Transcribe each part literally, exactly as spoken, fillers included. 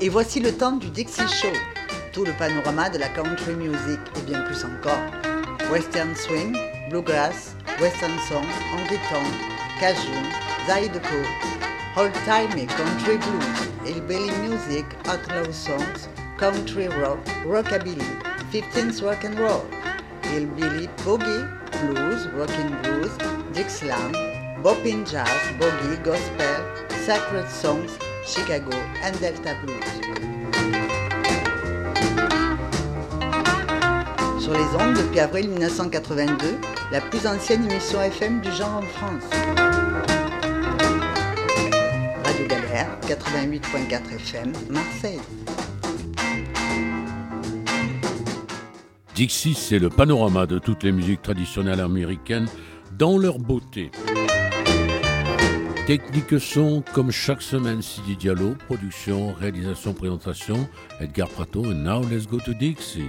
Et voici le temps du Dixie Show, tout le panorama de la country music et bien plus encore. Western swing, bluegrass, western song, honky tonk, cajun, zydeco, old-time et country blues, hillbilly music, outlaw songs, country rock, rockabilly, fifteenth rock and roll, hillbilly boogie, blues, rockin' blues, Dixieland, boppin' jazz, boogie, gospel, sacred songs, Chicago and Delta blues. Sur les ondes depuis avril dix-neuf cent quatre-vingt-deux, la plus ancienne émission F M du genre en France. Radio Galère, quatre-vingt-huit point quatre F M, Marseille. Dixie, c'est le panorama de toutes les musiques traditionnelles américaines dans leur beauté. Technique son, comme chaque semaine, Sidi Diallo, production, réalisation, présentation, Edgar Prato, and now let's go to Dixie.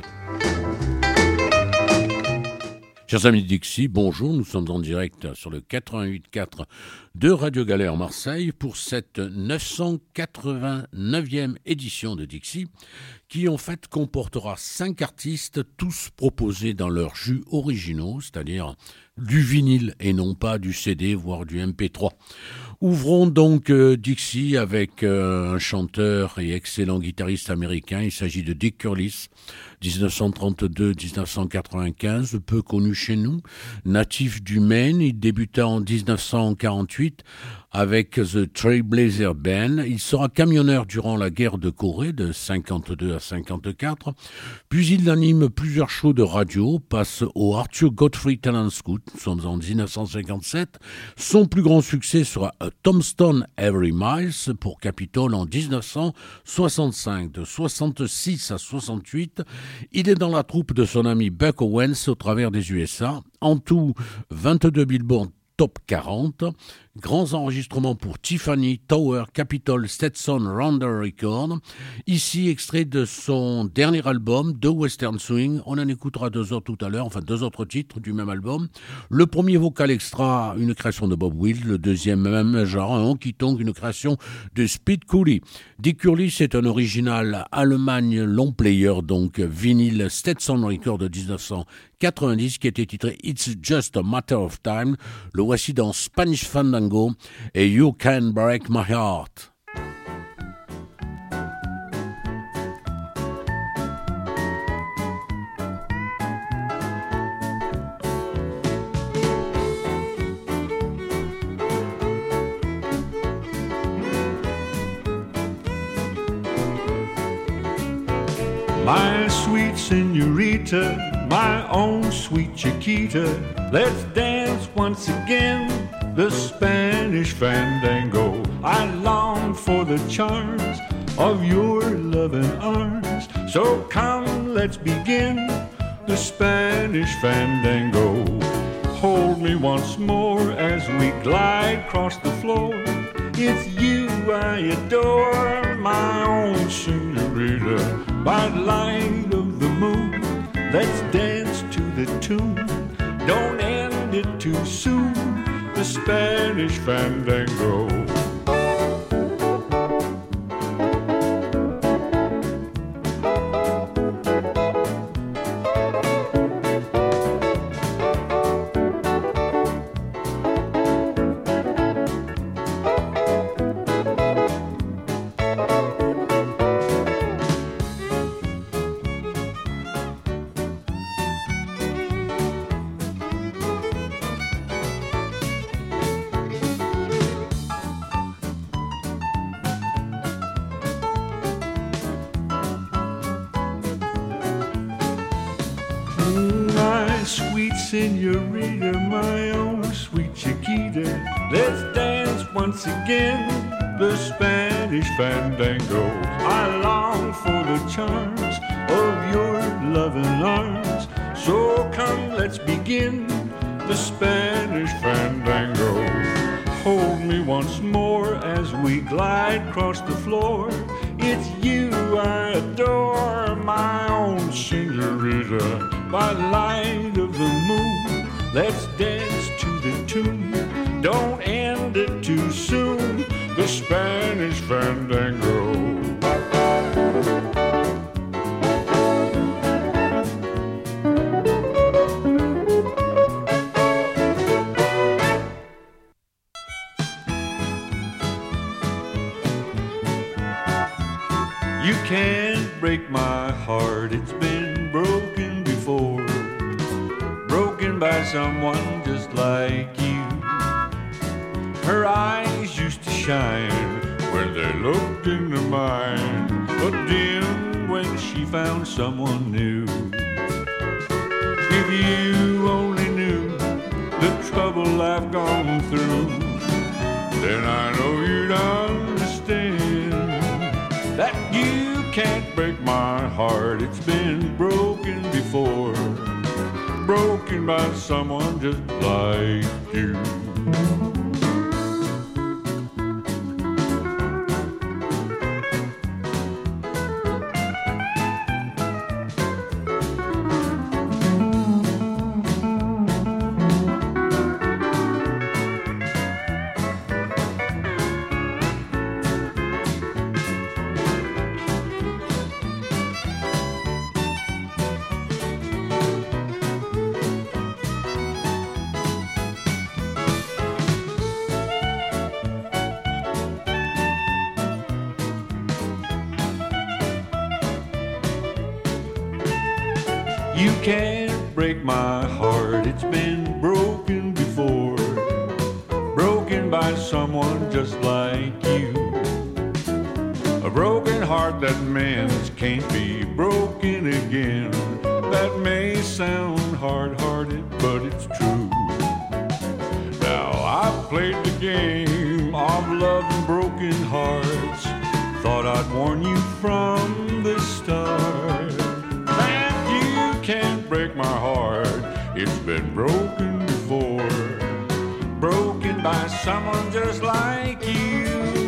Chers amis de Dixie, bonjour, nous sommes en direct sur le quatre-vingt-huit point quatre de Radio Galère Marseille pour cette neuf cent quatre-vingt-neuvième édition de Dixie qui en fait comportera cinq artistes tous proposés dans leurs jus originaux, c'est-à-dire du vinyle et non pas du C D voire du M P trois. Ouvrons donc euh, Dixie avec euh, un chanteur et excellent guitariste américain, il s'agit de Dick Curless, dix-neuf cent trente-deux à dix-neuf cent quatre-vingt-quinze, peu connu chez nous, natif du Maine, il débuta en dix-neuf cent quarante-huit avec The Trailblazer Band. Il sera camionneur durant la guerre de Corée de cinquante-deux à cinquante-quatre, puis il anime plusieurs shows de radio, passe au Arthur Godfrey Talent Scout, nous sommes en dix-neuf cent cinquante-sept. Son plus grand succès sera A Tombstone Every Miles pour Capitol en dix-neuf cent soixante-cinq. De soixante-six à soixante-huit, il est dans la troupe de son ami Buck Owens au travers des U S A. En tout, vingt-deux Billboard Top quarante, grands enregistrements pour Tiffany, Tower, Capitol, Stetson, Rounder Record. Ici, extrait de son dernier album, The Western Swing. On en écoutera deux autres tout à l'heure, enfin deux autres titres du même album. Le premier vocal extra, une création de Bob Wills. Le deuxième, même genre, un honky tonk, une création de Speed Cooley. Dick Curless est un original Allemagne long player, donc vinyle Stetson Record de dix-neuf cent quatre-vingt-dix qui était titré It's Just a Matter of Time. Le voici dans Spanish Fandango et You Can Break My Heart. My sweet senorita, my own sweet Chiquita, let's dance once again, the Spanish Fandango. I long for the charms of your loving arms, so come, let's begin the Spanish Fandango. Hold me once more as we glide across the floor. It's you I adore, my own senorita. By the light of the moon, let's dance to the tune. Don't end it too soon, the Spanish Fandango. Senorita, my own sweet Chiquita, let's dance once again, the Spanish Fandango. I long for the charms of your loving arms, so come, let's begin the Spanish Fandango. Hold me once more as we glide across the floor. It's you I adore, my own senorita. By the light of the moon, let's dance to the tune. Don't end it too soon, the Spanish Fandango. break my heart. It's been broken before, broken by someone just like you. Her eyes used to shine when they looked into mine, but dim when she found someone new. If you only knew the trouble I've gone through, then I know you'd understand that you can't break my heart. It's been broken before, broken by someone just like you. You can't break my heart, it's been broken before, broken by someone just like you. A broken heart that mends can't be broken again. That may sound hard-hearted, but it's true. Now I've played the game of love and broken hearts, thought I'd warn you from the start. Can't break my heart, it's been broken before, broken by someone just like you.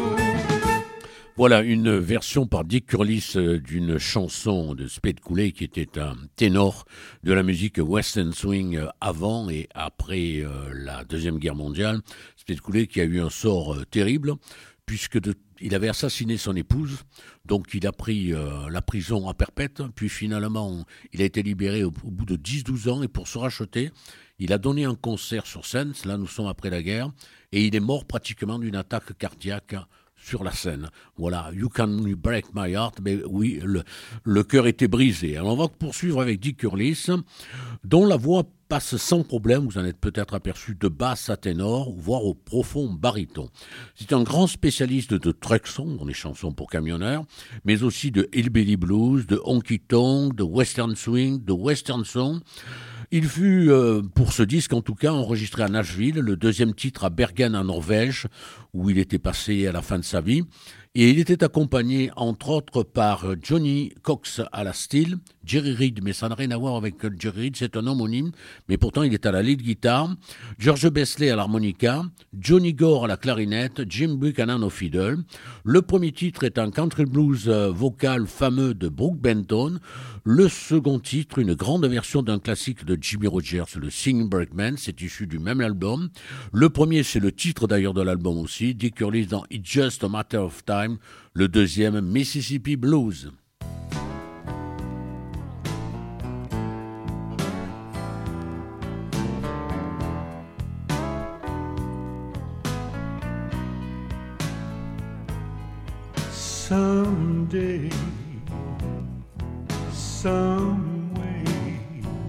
Voilà une version par Dick Curlis d'une chanson de Spade Cooley, qui était un ténor de la musique western swing avant et après euh, la Deuxième Guerre mondiale. Spade Cooley qui a eu un sort euh, terrible, puisque de, il avait assassiné son épouse, donc il a pris euh, la prison à perpète, puis finalement il a été libéré au, au bout de dix douze ans, et pour se racheter, il a donné un concert sur scène, là nous sommes après la guerre, et il est mort pratiquement d'une attaque cardiaque sur la scène. Voilà, You Can Break My Heart, mais oui, le, le cœur était brisé. Alors on va poursuivre avec Dick Curlis, dont la voix passe sans problème, vous en êtes peut-être aperçu, de basse à ténor, voire au profond baryton. C'est un grand spécialiste de truck song, dans les chansons pour camionneurs, mais aussi de hillbilly blues, de honky tonk, de western swing, de western song. Il fut, euh, pour ce disque en tout cas, enregistré à Nashville, le deuxième titre à Bergen en Norvège, où il était passé à la fin de sa vie. Et il était accompagné, entre autres, par Johnny Cox à la steel, Jerry Reed, mais ça n'a rien à voir avec Jerry Reed, c'est un homonyme, mais pourtant il est à la lead guitar, George Besley à l'harmonica, Johnny Gore à la clarinette, Jim Buchanan au fiddle. Le premier titre est un country blues vocal fameux de Brooke Benton. Le second titre, une grande version d'un classique de Jimmy Rogers, le Singing Bergman, c'est issu du même album. Le premier, c'est le titre d'ailleurs de l'album aussi, Dick Curlis dans It's Just a Matter of Time. Le deuxième, Mississippi Blues. Someday, some way,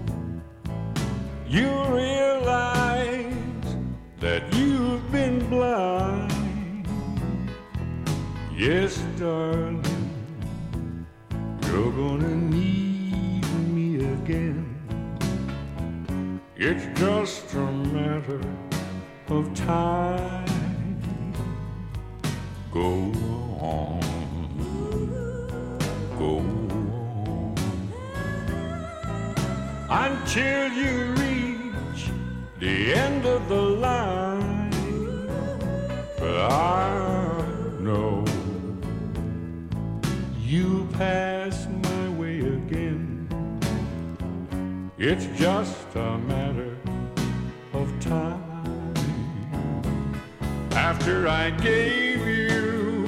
you realize that you've been blind. Yes, darling, you're gonna need me again. It's just a matter of time. Go on, go on, until you reach the end of the line. But I know you pass my way again. It's just a matter of time. After I gave you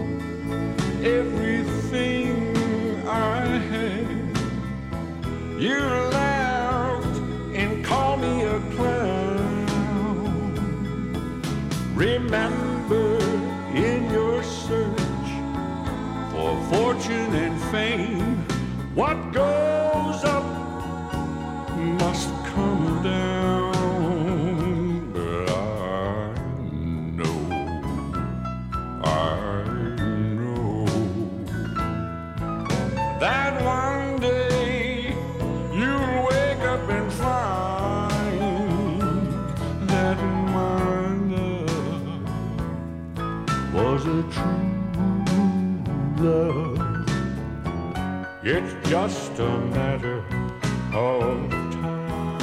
everything I had, you laughed and called me a clown. Remember, in your search for fortune and fame, What goes up must come down, but I know, I know that one day you'll wake up and find that my love was a true love. It's just a matter of time.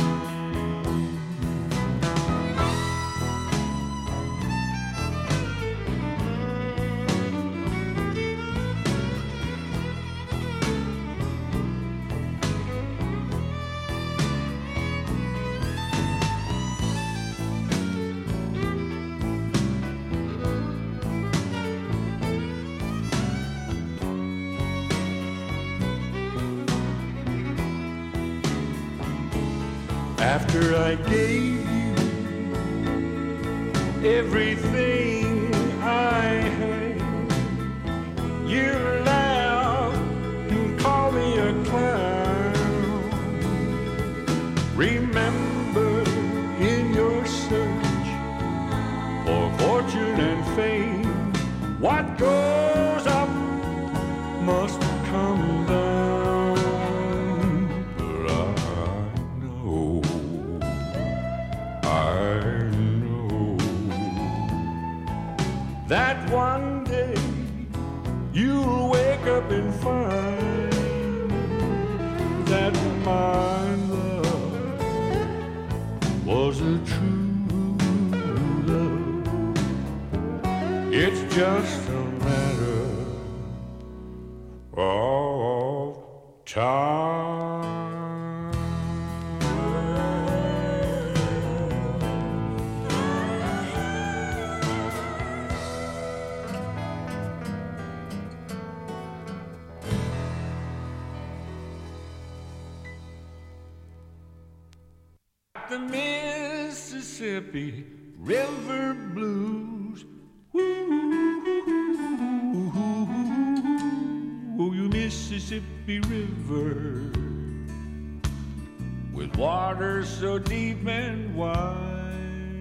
After I gave you everything I had, you laughed and called me a clown. Remember, in your search for fortune and fame, what goes up must come down. That one day you'll wake up and find that my love was a true love. It's just a matter of time. The Mississippi River Blues. Ooh, you Mississippi River, with water so deep and wide.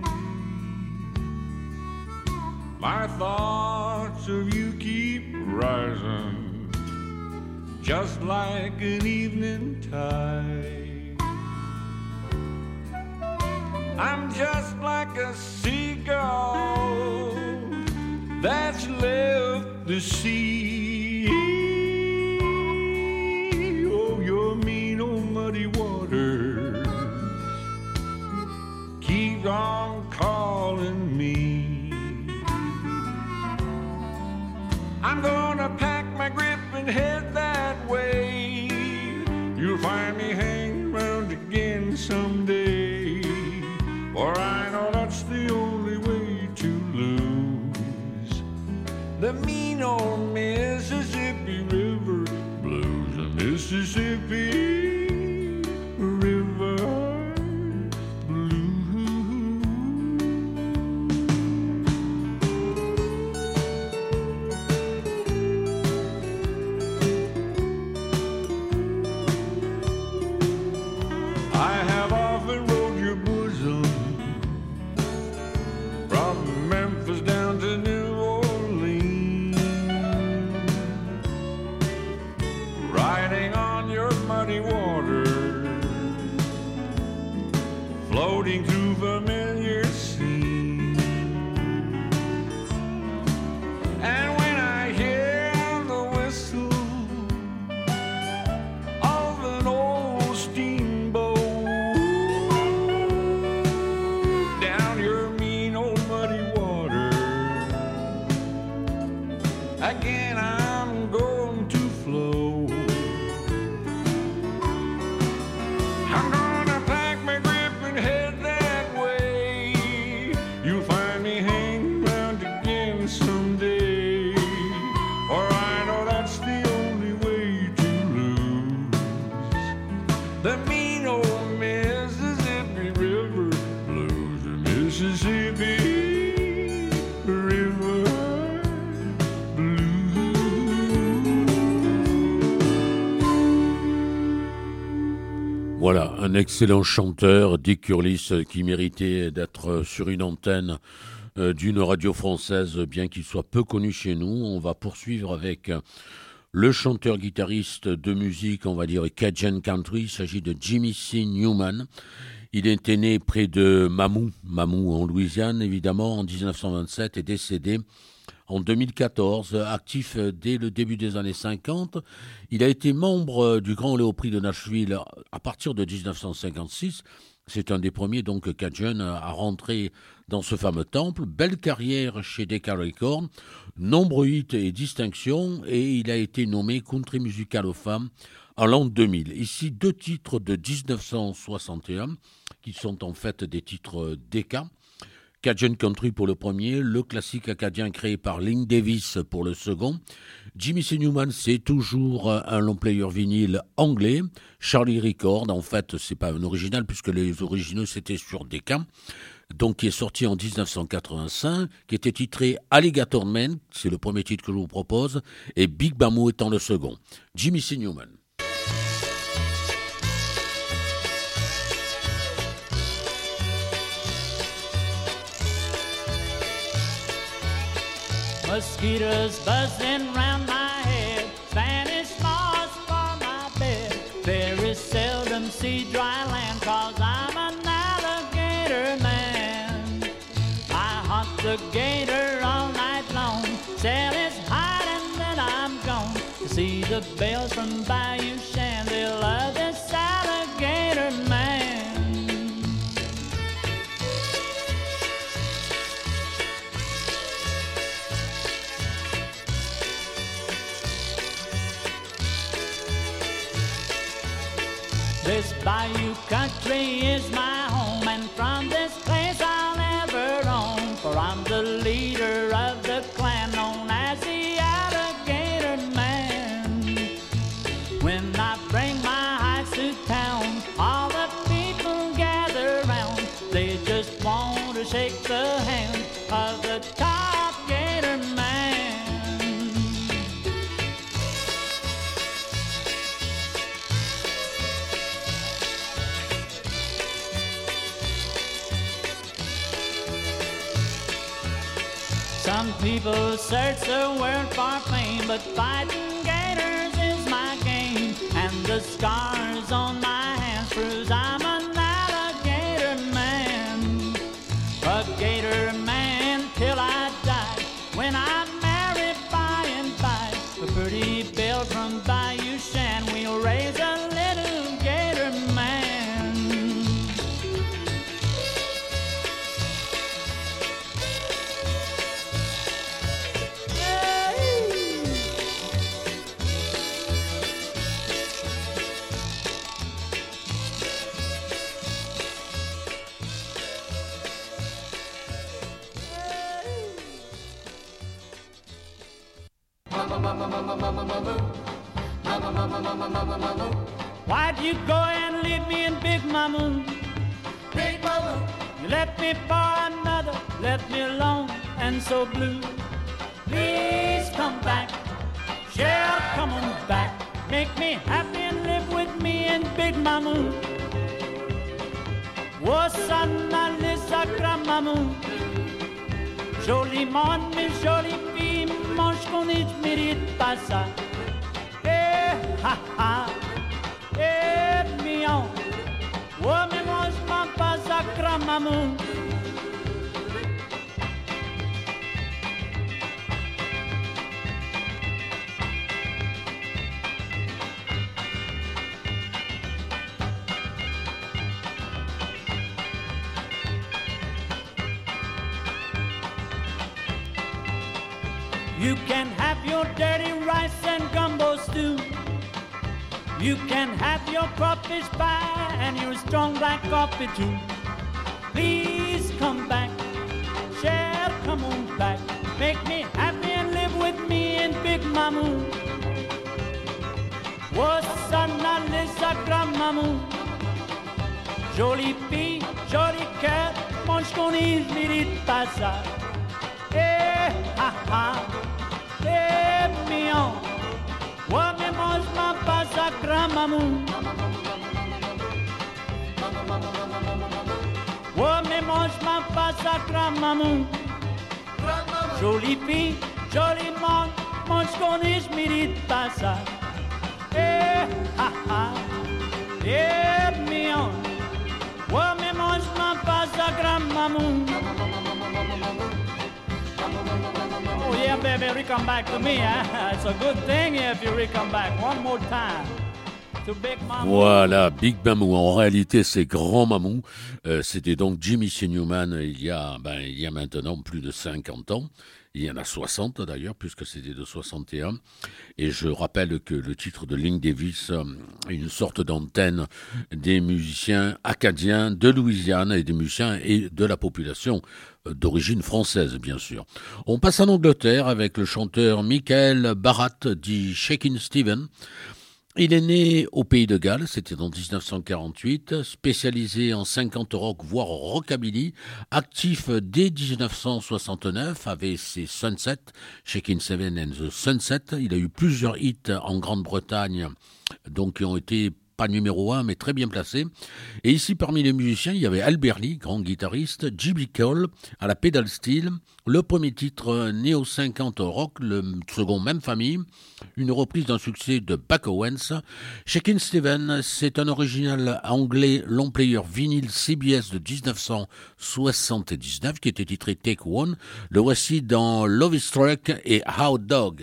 My thoughts of you keep rising, just like an evening tide. I'm just like a seagull that's left the sea. Oh, your mean old muddy waters keep on calling me. I'm gonna pack my grip and head that way. You'll find me hanging around again someday. For I know that's the only way to lose the mean old Mississippi River Blues. The Mississippi River floating through familiar scenes. And when I hear the whistle of an old steamboat down your mean old muddy water, again I'm going to flow. I'm gonna pack my grip and head that way. Un excellent chanteur, Dick Curlis, qui méritait d'être sur une antenne d'une radio française, bien qu'il soit peu connu chez nous. On va poursuivre avec le chanteur-guitariste de musique, on va dire Cajun Country. Il s'agit de Jimmy C. Newman. Il était né près de Mamou, Mamou en Louisiane, évidemment, en dix-neuf cent vingt-sept et décédé en deux mille quatorze, actif dès le début des années cinquante. Il a été membre du Grand Ole Opry de Nashville à partir de dix-neuf cent cinquante-six. C'est un des premiers, donc, Cajun à rentrer dans ce fameux temple. Belle carrière chez Decca Records, nombreux hits et distinctions, et il a été nommé Country Musical of Fame en l'an deux mille. Ici, deux titres de dix-neuf cent soixante et un, qui sont en fait des titres Decca. Cajun Country pour le premier, le classique acadien créé par Link Davis pour le second. Jimmy C. Newman, c'est toujours un long player vinyle anglais. Charlie Record, en fait, c'est pas un original puisque les originaux c'était sur Decca. Donc, qui est sorti en dix-neuf cent quatre-vingt-cinq, qui était titré Alligator Man, c'est le premier titre que je vous propose, et Big Bamboo étant le second. Jimmy C. Newman. Mosquitoes buzzing round my head, Spanish moss for my bed. Very seldom see dry land, cause I'm an alligator man. I hunt the gator all night long, sell his hide and then I'm gone. To see the bells from Bayou Shan, they love this alligator man. This bayou country is my home, and from this place I'll never roam. For I'm the leader of the clan known as the Alligator Man. When I bring my hides to town, all the people gather round. They just want to shake the hand of the top gator man. Some people search the world for fame, but fighting gators is my game. And the scars on my hands proves I'm an alligator man. A gator man till I die. When I'm married by and by, a pretty belle from Bayou Shan, we'll raise a little gator man. Why'd you go and leave me in Big Mama? Big Mama, you left me for another, left me alone and so blue. Please come back, Cheryl, come on back, make me happy and live with me in Big Mama. Oh, sana le sacra maman, jolie monde, mais jolie fille, mange qu'on y mérite pas ça. Eh, ha, ha. Eh, mignon, oh, mais moi je m'en pas à grand maman. You can have your dirty rice and gumbo stew. You can have your crawfish pie and your strong black coffee too. Please come back, Cheryl, come on back. Make me happy and live with me in Big Mama. Oh, sana le sacra maman. Jolie fille, joli cœur, mange qu'on y mérite pas ça. Eh, ha, ha, eh, mignon. Oh, mais mange-moi pas ça, grand maman. mais moi je m'appelle à grand-maman. Jolie fille, jolie monde, moi je connais, je mérite pas ça. Eh, ha, ha, eh, mignon. Ouais, mais moi je m'appelle à grand-maman. Oh yeah, baby, we come back to me, eh? It's a good thing if you re come back one more time. Voilà, Big Mamou. En réalité, c'est Grand Mamou. Euh, c'était donc Jimmy C. Newman il y a, ben, il y a maintenant plus de cinquante ans. Il y en a soixante d'ailleurs, puisque c'était de soixante et un. Et je rappelle que le titre de Link Davis est une sorte d'antenne des musiciens acadiens de Louisiane et des musiciens et de la population d'origine française, bien sûr. On passe en Angleterre avec le chanteur Michael Barrett, dit Shakin' Stephen. Il est né au Pays de Galles, c'était en dix-neuf cent quarante-huit, spécialisé en cinquante rock, voire rockabilly, actif dès dix-neuf cent soixante-neuf avec ses Sunset, Shakin' Stephen and the Sunset. Il a eu plusieurs hits en Grande-Bretagne, donc qui ont été pas numéro un, mais très bien placé. Et ici, parmi les musiciens, il y avait Albert Lee, grand guitariste, J B Cole à la pedal steel, le premier titre néo cinquante rock, le second même famille, une reprise d'un succès de Buck Owens. Shakin' Stephen, c'est un original anglais long player vinyle C B S de dix-neuf cent soixante-dix-neuf qui était titré Take One. Le voici dans Love is Struck et Hot Dog.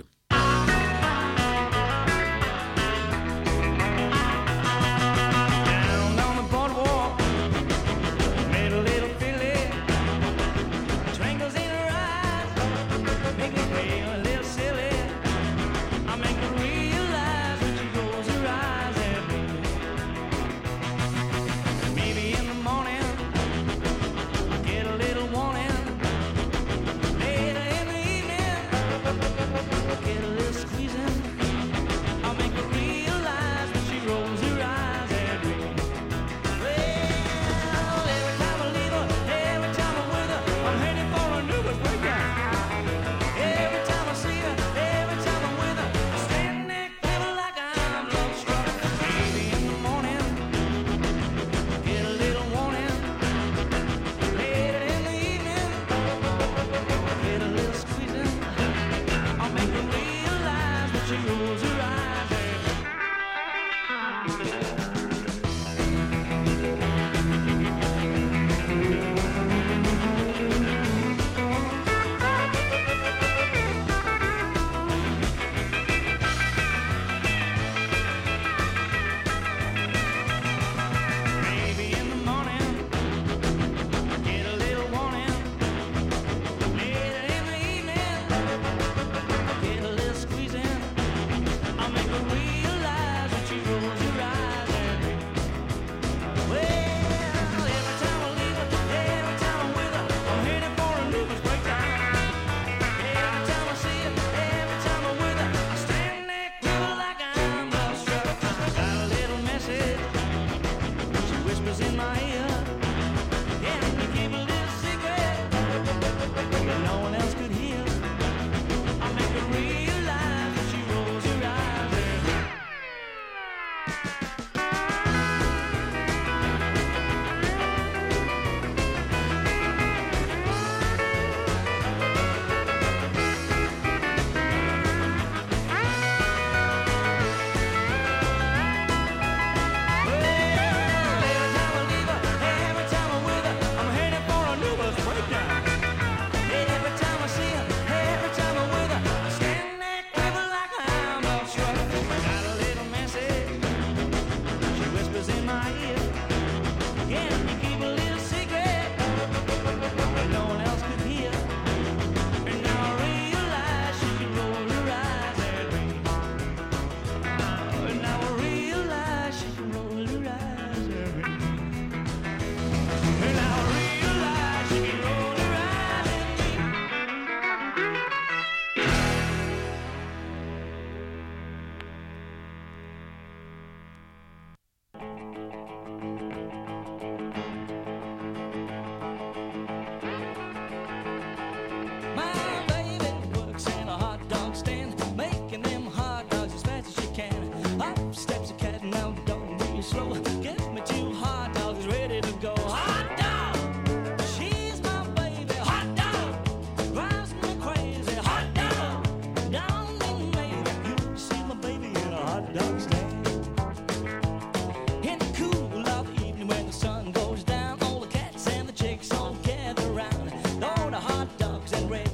Okay.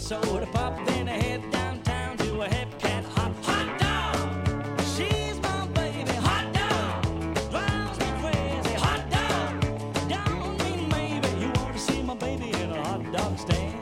so to pop, then I head downtown to a hip cat hot hot dog. She's my baby, hot dog. Drives me crazy, hot dog. Don't mean maybe you want to see my baby in a hot dog stand.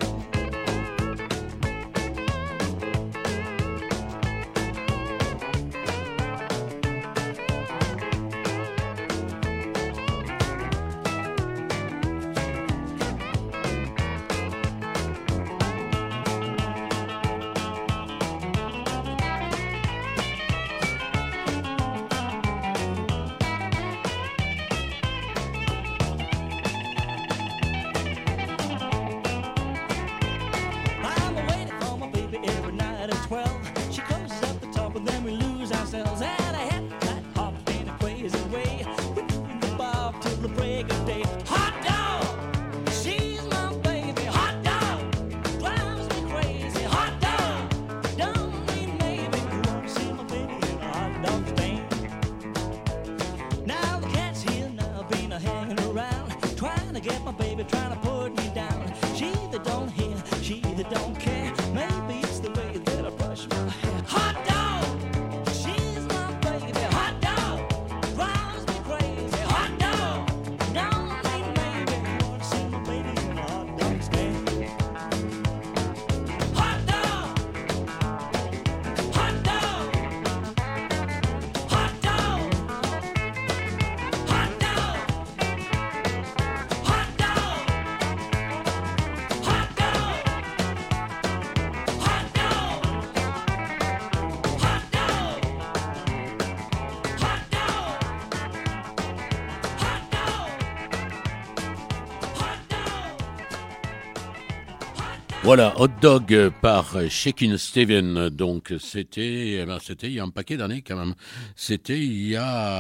Voilà, Hot Dog par Shakin' Stevens. Donc c'était, eh ben, c'était il y a un paquet d'années quand même. C'était il y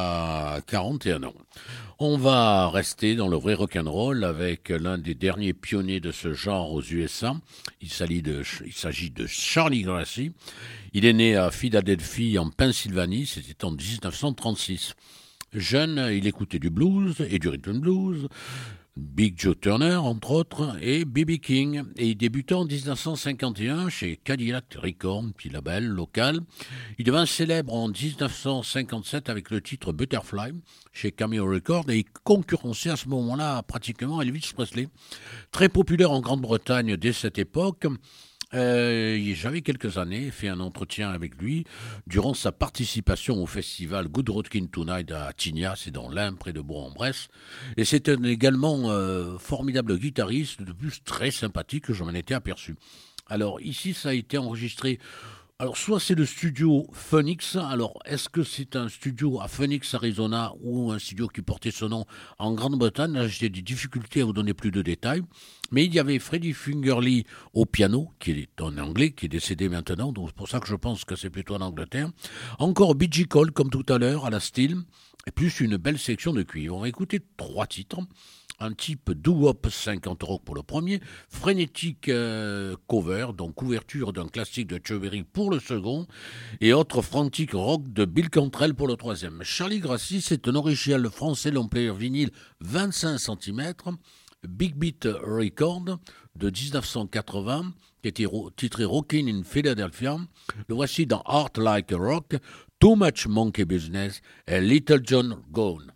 a quarante et un ans. On va rester dans le vrai rock'n'roll avec l'un des derniers pionniers de ce genre aux U S A. Il s'agit de, il s'agit de Charlie Gracie. Il est né à Philadelphie en Pennsylvanie. C'était en dix-neuf cent trente-six. Jeune, il écoutait du blues et du rhythm and blues. Big Joe Turner, entre autres, et B B King. Et il débuta en dix-neuf cent cinquante et un chez Cadillac Records, petit label local. Il devint célèbre en dix-neuf cent cinquante-sept avec le titre Butterfly chez Cameo Records et il concurrençait à ce moment-là pratiquement Elvis Presley. Très populaire en Grande-Bretagne dès cette époque. Euh, j'avais quelques années fait un entretien avec lui durant sa participation au festival Good Rockin' Tonight à Tignas, c'est dans l'Ain, près de Bourg-en-Bresse. Et c'était également euh, formidable guitariste, de plus très sympathique, je m'en étais aperçu. Alors ici, ça a été enregistré. Alors, soit c'est le studio Phoenix. Alors, est-ce que c'est un studio à Phoenix, Arizona, ou un studio qui portait ce nom en Grande-Bretagne? Là, j'ai des difficultés à vous donner plus de détails. Mais il y avait Freddie Fingerly au piano, qui est en anglais, qui est décédé maintenant. Donc, c'est pour ça que je pense que c'est plutôt en Angleterre. Encore B G Cole, comme tout à l'heure, à la steel. Et plus une belle section de cuivre. On va écouter trois titres. Un type doo-wop cinquante rock pour le premier, frénétique euh, cover, donc couverture d'un classique de Chuck Berry pour le second, et autre frantic rock de Bill Cantrell pour le troisième. Charlie Gracie, c'est un original français long player vinyle vingt-cinq centimètres, Big Beat Record de dix-neuf cent quatre-vingts, qui était titré Rockin' in Philadelphia. Le voici dans Art Like a Rock, Too Much Monkey Business et Little John Gone.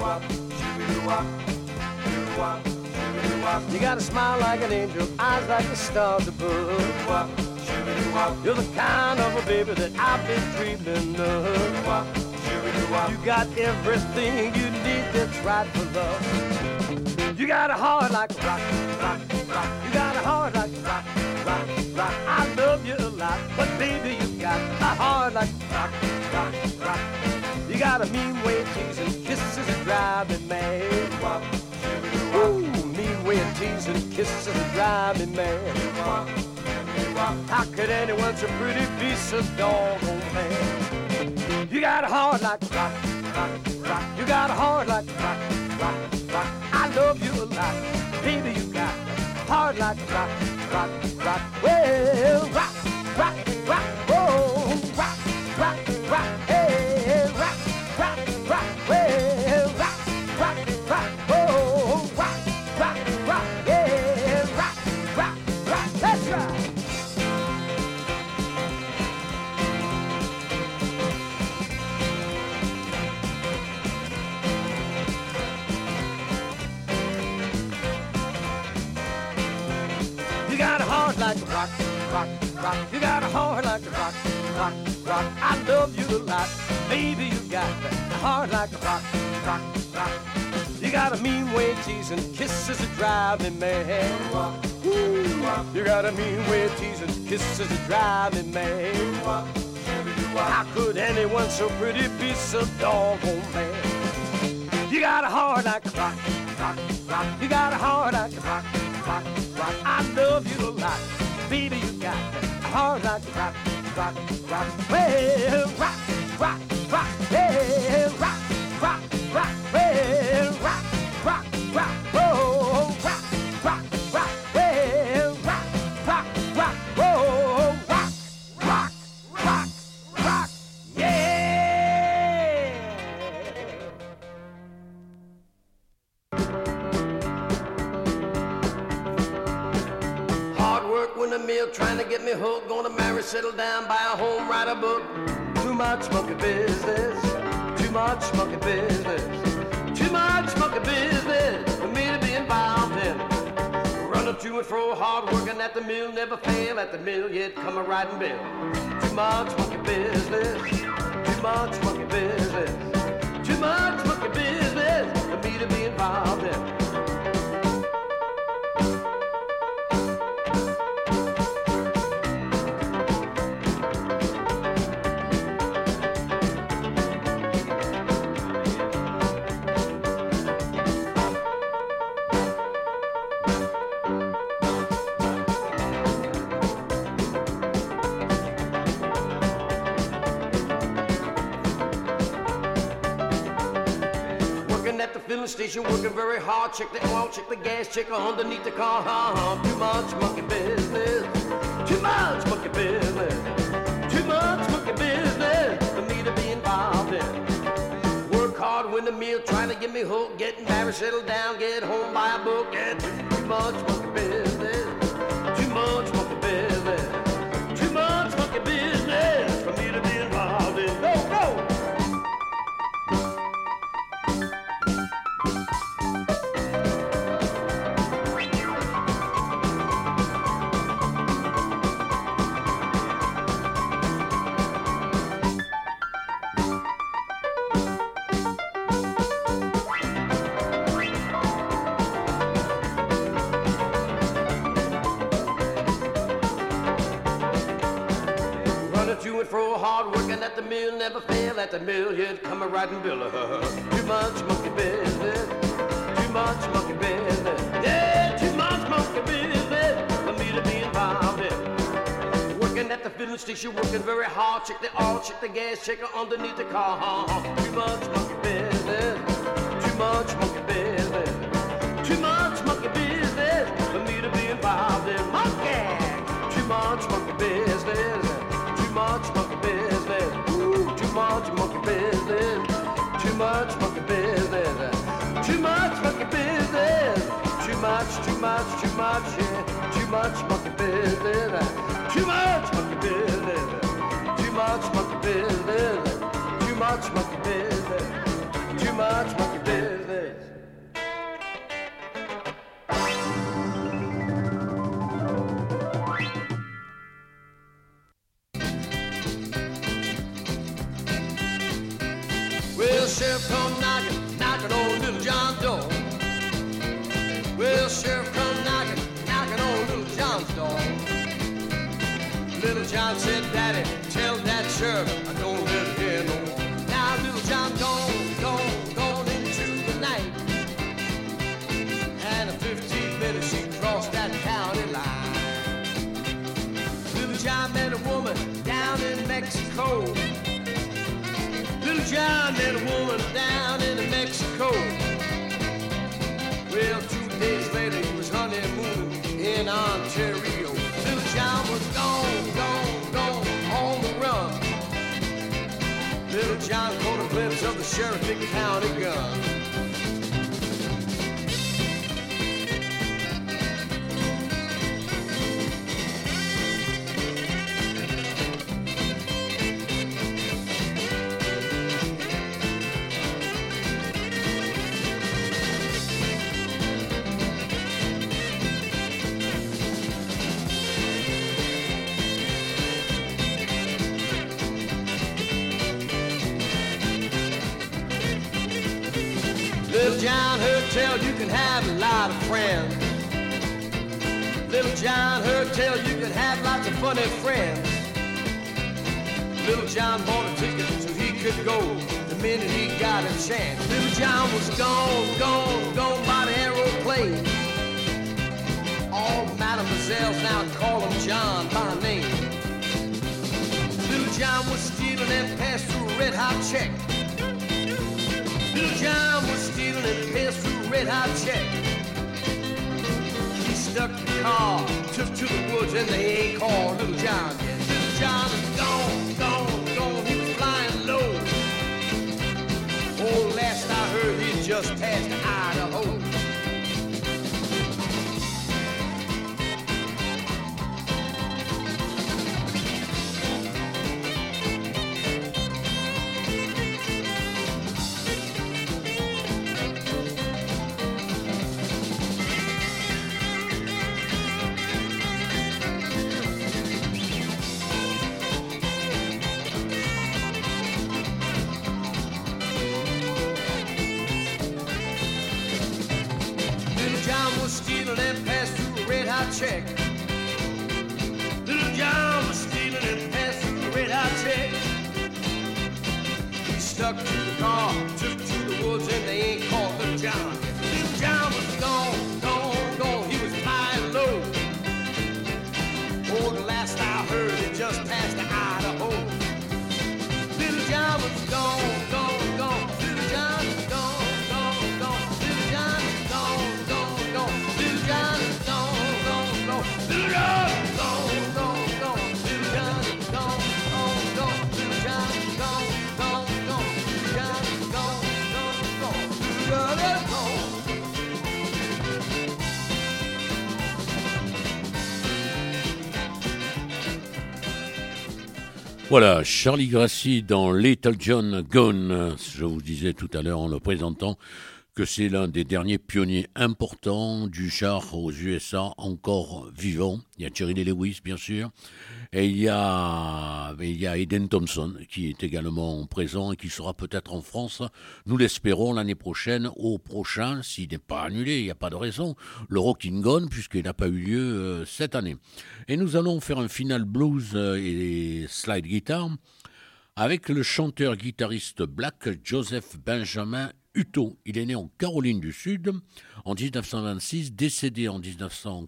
You got a smile like an angel, eyes like the stars above. You're the kind of a baby that I've been dreaming of. You got everything you need that's right for love. You got a heart like a rock, rock, rock. You got a heart like a rock, rock, rock. I love you a lot, but baby you got a heart like a rock, rock, rock. You got a mean way of teasing, kisses that drive me mad. Ooh, mean way of teasing, kisses that drive me mad. How could anyone so pretty be so doggone bad? You got a heart like a rock, rock, rock. You got a heart like a rock, rock, rock. I love you a lot, baby. You got a heart like a rock, rock, rock. Well, rock, rock, rock, oh, rock, rock, rock, hey, rock, rock, rock, well, rock, rock, rock, oh, rock, rock, rock, yeah, rock, rock, rock. That's right. got a heart like a rock, rock, rock. You got a heart like a rock, rock, rock. I love you a lot, baby. You got a heart like a rock, rock, rock. You got a mean way of teasing, kisses that drive me mad. Ooh, you got a mean way of teasing, kisses that drive me mad. How could anyone so pretty be so doggone bad? You got a heart like a rock, rock, rock. You got a heart like a rock, rock, rock. I love you a lot, baby. You got a heart like a rock, rock, rock. Well, rock, rock, rock. Well, rock, rock, rock. Well, rock, rock, rock. Oh, rock, rock, rock. Well, rock, rock, rock. Oh, rock, rock, rock, rock. Yeah. Hard work, win a meal, trying to get me hooked. Gonna marry, settle down, buy a home, write a book. Too much monkey business. Too much monkey business. Too much monkey business for me to be involved in. Running to and fro, hard working at the mill, never fail at the mill, yet come a riding bill. Too much monkey business. Too much monkey business. Too much monkey business for me to be involved in. Filling station, working very hard. Check the oil, check the gas, check underneath the car. Uh-huh. Too much monkey business. Too much monkey business. Too much monkey business for me to be involved in. Work hard, win the meal, trying to get me hooked. Getting married, settle down, get home, buy a book. And too much monkey business. Too much monkey business. Too much monkey business for me to be involved in. Go, go! At the mill, never fail at the mill, yet come a riding bill. Too much monkey business, too much monkey business, yeah, too much monkey business for me to be involved in. Working at the filling station, working very hard, check the oil, check the gas, check it underneath the car. Too much monkey business, too much monkey business, too much monkey business for me to be involved in. Monkey, too much monkey business, too much monkey business. Too much monkey business, too much monkey business, too much monkey business, too much, too much, too much, yeah, too much monkey business, too much monkey business, too much monkey business, too much monkey business, too much monkey business. Sheriff come knocking, knocking on Little John's door. Well, Sheriff come knocking, knocking on Little John's door. Little John said, Daddy, tell that sheriff I don't live here no more. Now Little John gone, gone, gone into the night. And in fifteen minutes he crossed that county line. Little John met a woman down in Mexico. Little John met a woman down in Mexico. Well, two days later he was honeymooning in Ontario. Little John was gone, gone, gone, on the run. Little John caught a glimpse of the sheriff big county gun. Little John heard tell you can have a lot of friends. Little John heard tell you can have lots of funny friends. Little John bought a ticket so he could go the minute he got a chance. Little John was gone, gone, gone by the aeroplane. All mademoiselles now call him John by name. Little John was stealing and passed through a red hot check. Little John was stealing and passed through a red hot check. He stuck the car, took to the woods, and they ain't called Little John yet. Little John is gone, gone, gone, he was flying low. Oh, last I heard he just passed Idaho. And passed through a red hot check. Little John was stealing and passed through a red hot check. He stuck to the car, took to the woods, and they ain't called Little John. Little John was gone, gone, gone. He was flying low. Oh, the last I heard, it just passed to Idaho. Little John was gone, gone, gone. Little John was gone, gone, gone. Little John was gone, gone, gone. Little John is gone, gone, gone. Little John is gone, gone, gone. Little John is gone, gone, gone. Little John is gone, gone, gone. Little John is gone, gone, gone. Little John is gone. Voilà, Charlie Gracie dans Little John Gone. Je vous disais tout à l'heure en le présentant que c'est l'un des derniers pionniers importants du char aux U S A encore vivant. Il y a Jerry Lee Lewis, bien sûr, et il y a, il y a Eden Thompson qui est également présent et qui sera peut-être en France, nous l'espérons, l'année prochaine, au prochain, s'il n'est pas annulé, il n'y a pas de raison, le Rockin' Gone, puisqu'il n'a pas eu lieu euh, cette année. Et nous allons faire un final blues euh, et slide guitar avec le chanteur-guitariste black Joseph Benjamin Hutto. Il est né en Caroline du Sud en dix-neuf cent vingt-six, décédé en dix-neuf cent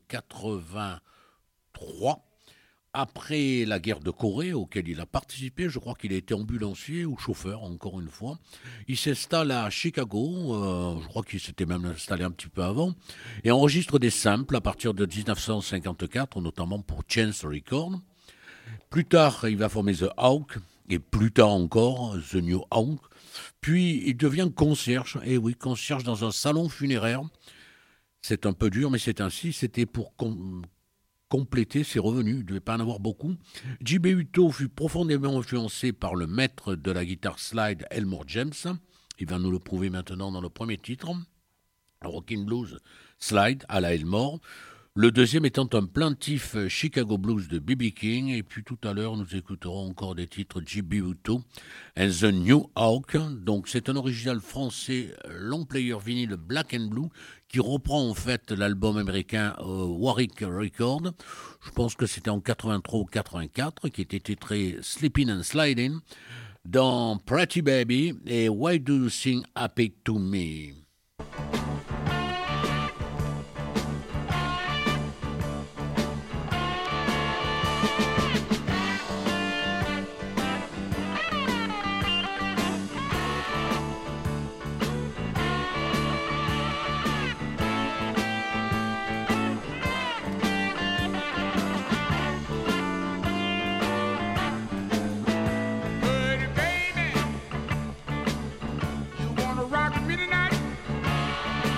quatre-vingt-trois. Après la guerre de Corée, auquel il a participé, je crois qu'il a été ambulancier ou chauffeur, encore une fois. Il s'installe à Chicago, euh, je crois qu'il s'était même installé un petit peu avant, et enregistre des samples à partir de dix-neuf cent cinquante-quatre, notamment pour Chance Records. Plus tard, il va former The Hawk, et plus tard encore, The New Hawk. Puis, il devient concierge, et oui, concierge dans un salon funéraire. C'est un peu dur, mais c'est ainsi, c'était pour... Com- compléter ses revenus, il ne devait pas en avoir beaucoup. J B Hutto fut profondément influencé par le maître de la guitare slide Elmore James. Il va nous le prouver maintenant dans le premier titre, Rockin' Blues Slide à la Elmore. Le deuxième étant un plaintif Chicago Blues de B B King. Et puis tout à l'heure, nous écouterons encore des titres J B Hutto and the New Hawk. Donc c'est un original français long player vinyle Black and Blue qui reprend en fait l'album américain euh, Warwick Records. Je pense que c'était en quatre-vingt-trois ou quatre-vingt-quatre, qui était titré Sleepin' and Slidin' dans Pretty Baby et Why Do You Sing Happy to Me? Rock me tonight.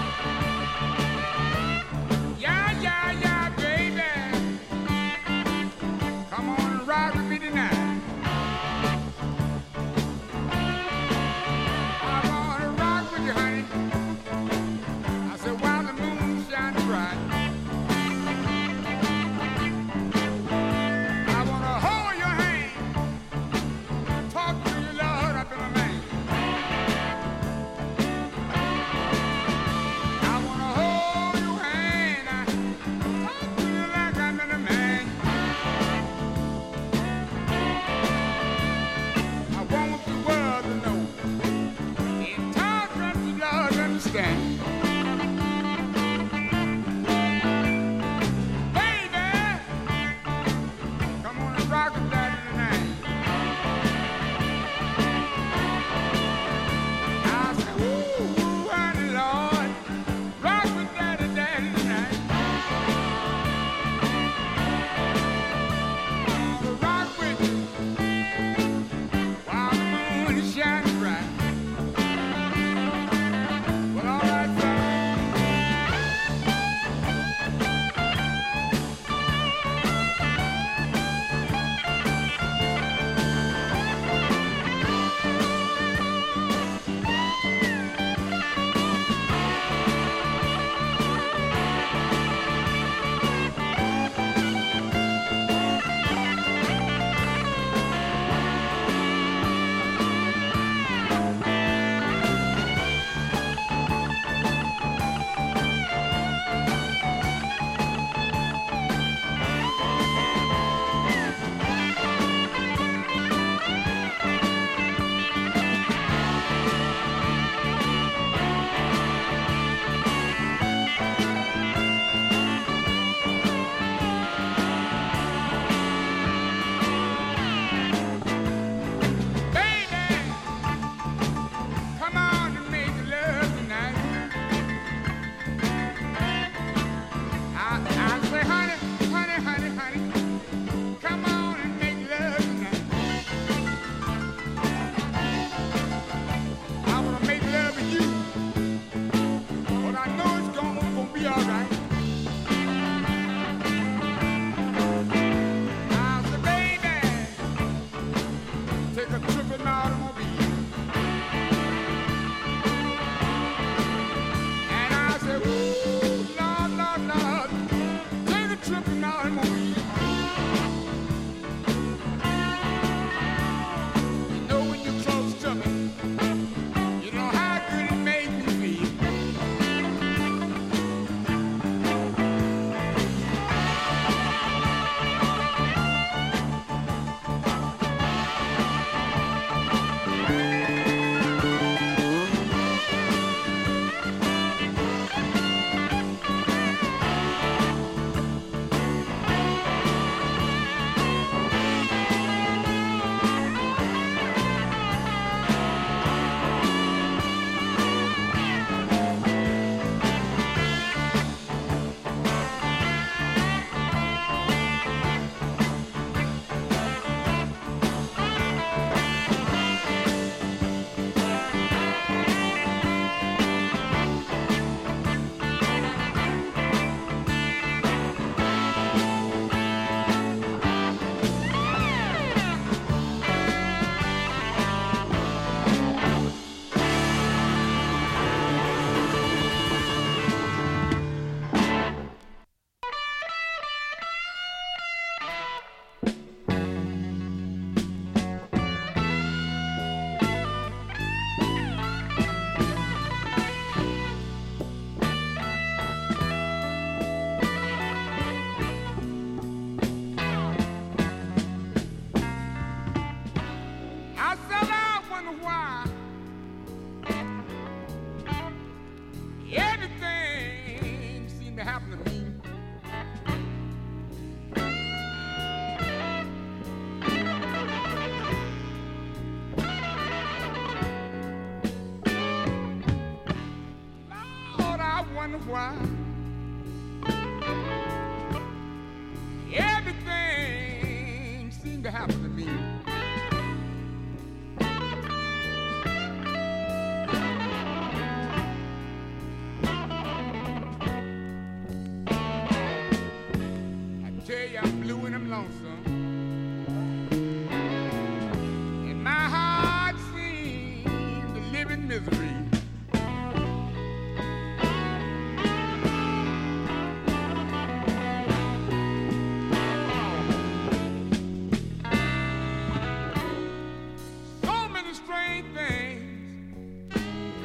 lonesome, and my heart seemed to live in misery. So many strange things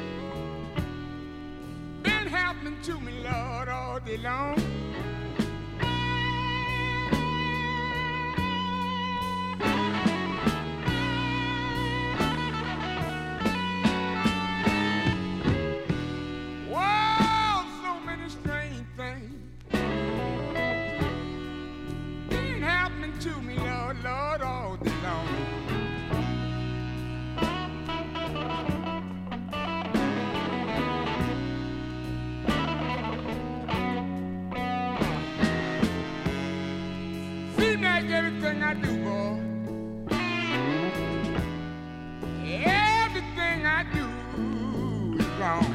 been happening to me, Lord, all day long. To me, Lord, Lord, all day long. Seems like everything I do, boy, everything I do is wrong.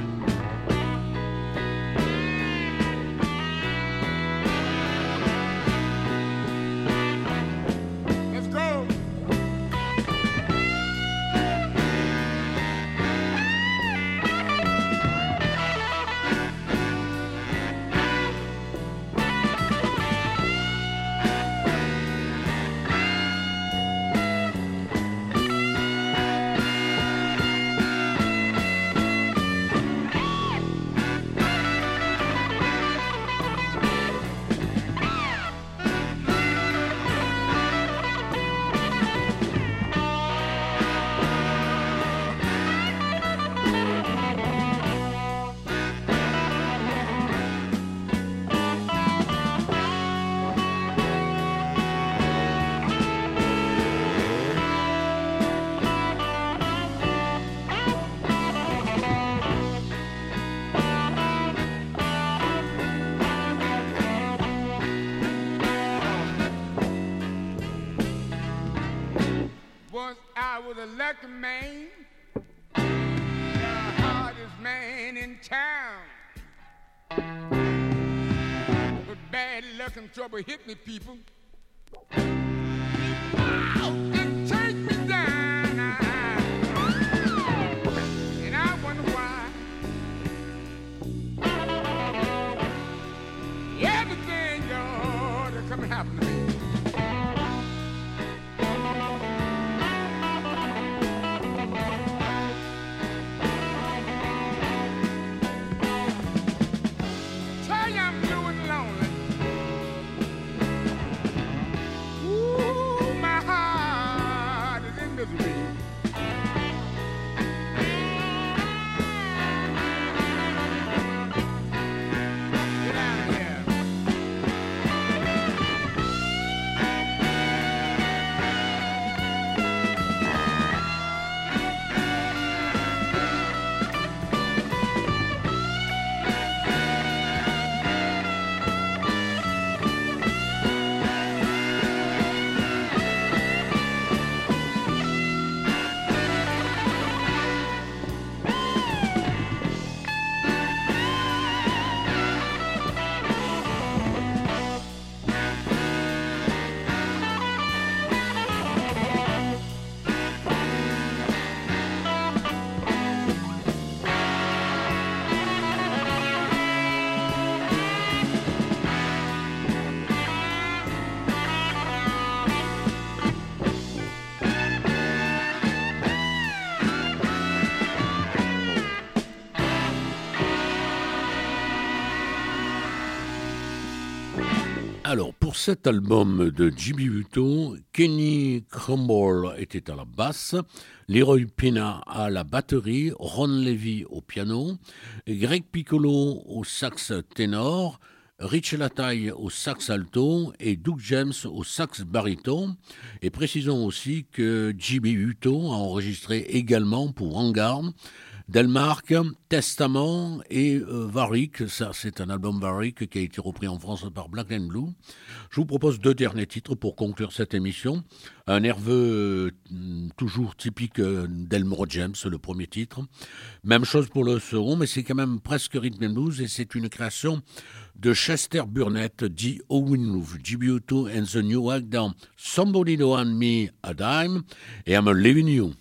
I was a lucky man, the hardest man in town. But bad luck and trouble hit me, people. Wow, and take me down. And I wonder why. Everything, Lord, that come and happen to me. Alors, pour cet album de Jimmy Hutton, Kenny Crumble était à la basse, Leroy Pena à la batterie, Ron Levy au piano, Greg Piccolo au sax ténor, Rich Lataille au sax alto et Doug James au sax baryton. Et précisons aussi que Jimmy Hutton a enregistré également pour Vanguard Delmark, Testament et euh, Varric. Ça, c'est un album Varric qui a été repris en France par Black and Blue. Je vous propose deux derniers titres pour conclure cette émission. Un nerveux euh, toujours typique euh, d'Elmore James, le premier titre. Même chose pour le second, mais c'est quand même presque rhythm and blues et c'est une création de Chester Burnett, dit Owen Love, G B U two and the New Act dans Somebody to Hand Me a Dime et I'm a Leaving You.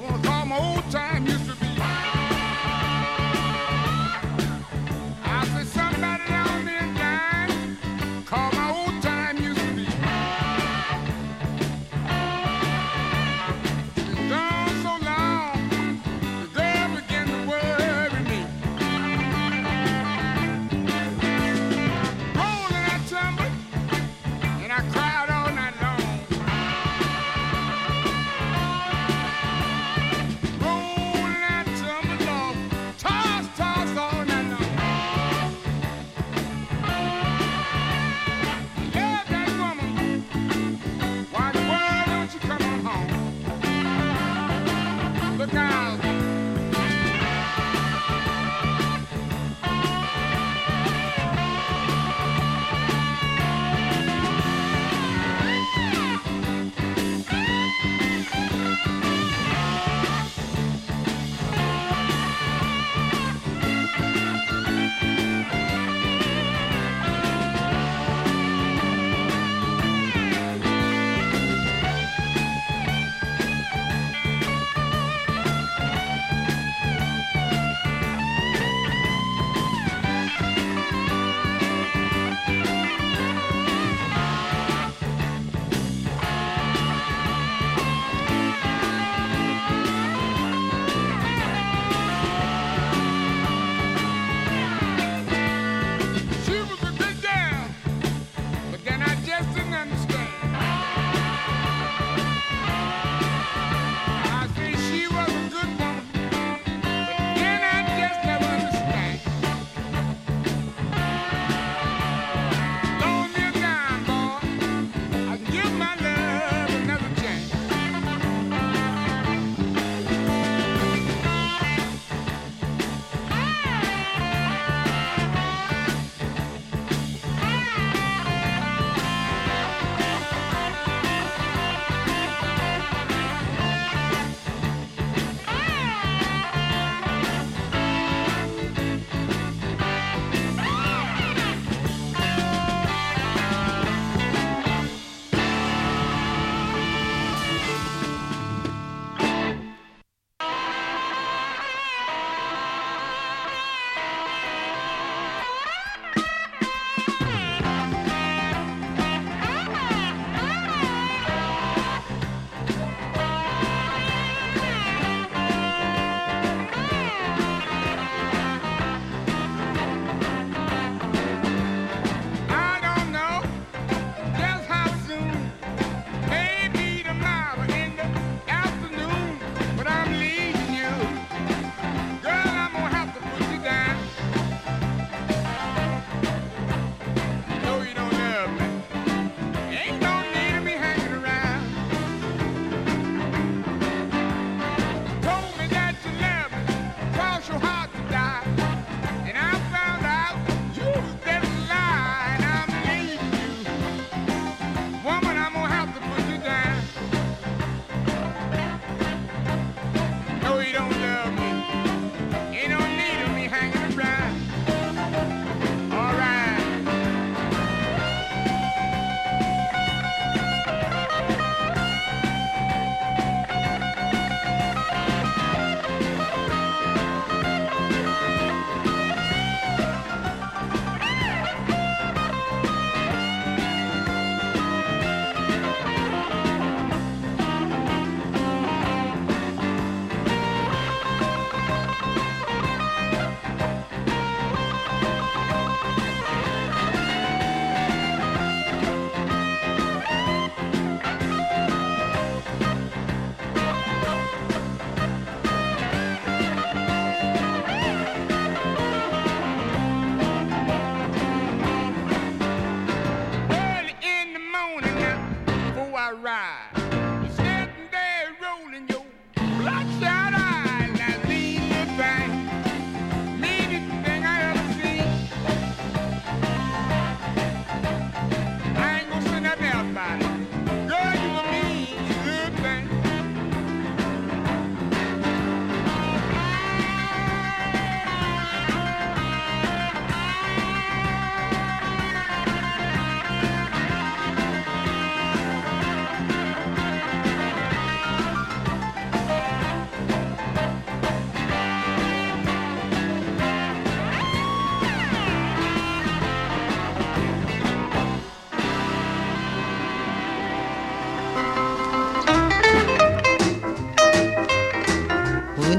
I said,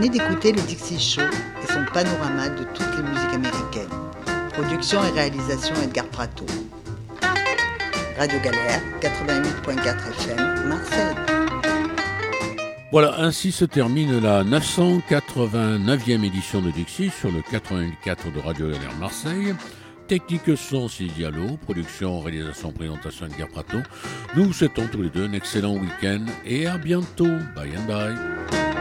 venez d'écouter le Dixie Show et son panorama de toutes les musiques américaines. Production et réalisation Edgar Prato. Radio Galère, quatre-vingt-huit virgule quatre F M, Marseille. Voilà, ainsi se termine la neuf cent quatre-vingt-neuvième édition de Dixie sur le quatre-vingt-huit virgule quatre de Radio Galère Marseille. Technique son, c'est Diallo. Production, réalisation, présentation Edgar Prato. Nous vous souhaitons tous les deux un excellent week-end et à bientôt. Bye and bye.